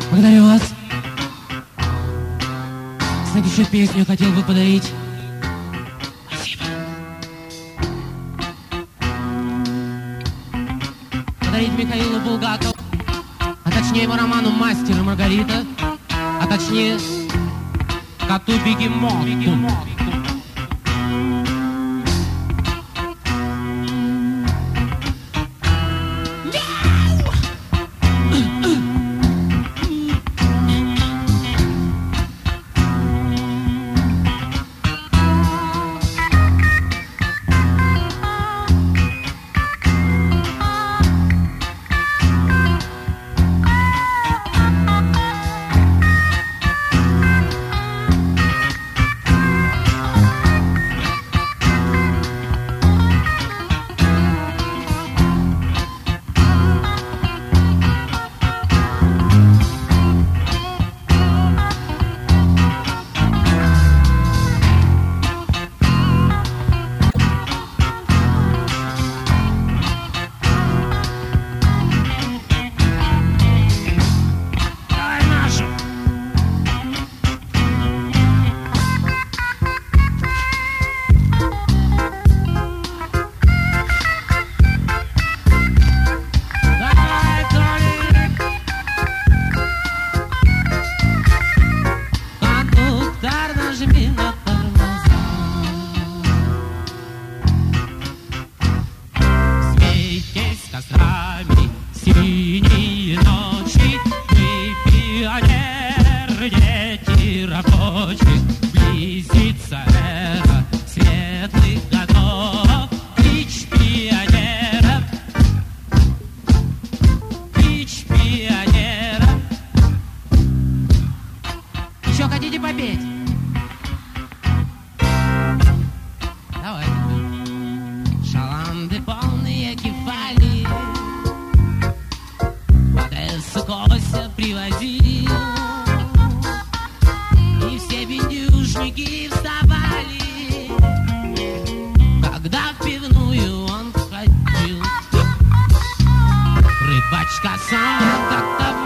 Благодарю вас. Следующую песню хотел бы подарить. Спасибо. Подарить Михаилу Булгакову, а точнее его роману «Мастер и Маргарита», а точнее коту Бегемоту. Синие ночи, мы пионеры, дети рабочих, близится эра светлых годов. Клич пионеров, клич пионеров. Еще хотите попеть? Давайте. Шаланды полные кефали, Кося привозил, и все бендюжники вставали, когда в пивную он входил. Рыбачка сам как-то